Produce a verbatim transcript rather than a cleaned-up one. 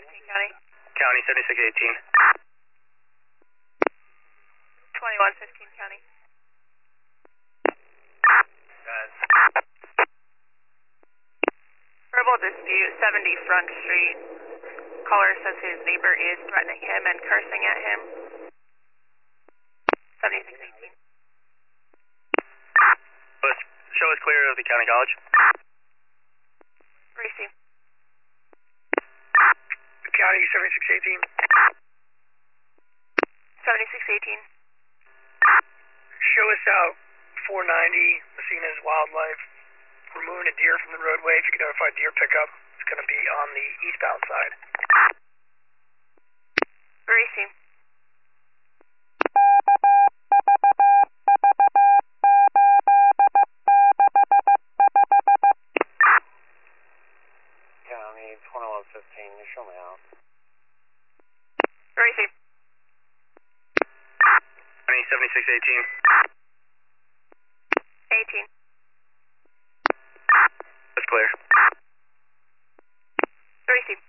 fifteen County. County seventy-six eighteen. twenty-one fifteen County. That's Verbal dispute, seventy Front Street. Caller says his neighbor is threatening him and cursing at him. seventy-six eighteen. show us clear of the county college. Receive. County seventy-six eighteen. seventy-six eighteen. Show us out four ninety, Messina's Wildlife. We're moving a deer from the roadway. If you can notify deer pickup, it's going to be on the eastbound side. Receive. County twenty-one fifteen, you show me out. Receive. County seventy-six eighteen. eighteen. That's clear. Receive.